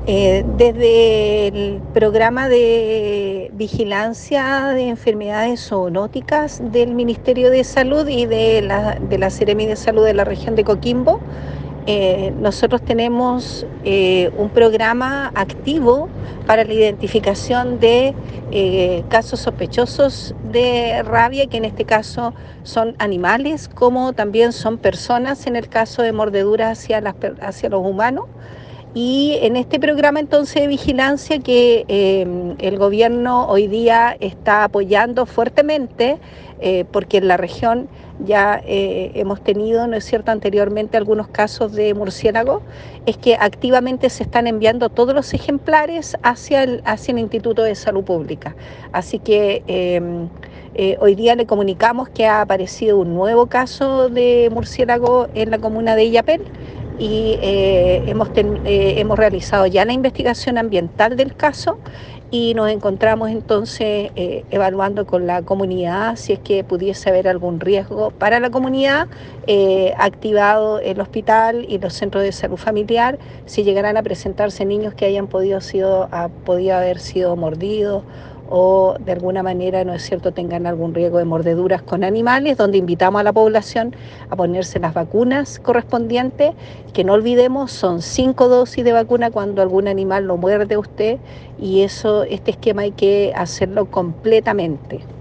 Desde el programa de vigilancia de enfermedades zoonóticas del Ministerio de Salud y de la Seremi de Salud de la región de Coquimbo, nosotros tenemos un programa activo para la identificación de casos sospechosos de rabia, que en este caso son animales, como también son personas en el caso de mordeduras hacia los humanos. Y en este programa entonces de vigilancia que el gobierno hoy día está apoyando fuertemente, porque en la región ya hemos tenido, ¿no es cierto?, anteriormente algunos casos de murciélago, es que activamente se están enviando todos los ejemplares hacia el Instituto de Salud Pública. Así que hoy día le comunicamos que ha aparecido un nuevo caso de murciélago en la comuna de Illapel, y hemos realizado ya la investigación ambiental del caso y nos encontramos entonces evaluando con la comunidad si es que pudiese haber algún riesgo para la comunidad, activado el hospital y los centros de salud familiar si llegaran a presentarse niños que hayan podido haber sido mordidos o de alguna manera, ¿no es cierto?, tengan algún riesgo de mordeduras con animales, donde invitamos a la población a ponerse las vacunas correspondientes, que no olvidemos, son 5 dosis de vacuna cuando algún animal lo muerde a usted, y este esquema hay que hacerlo completamente.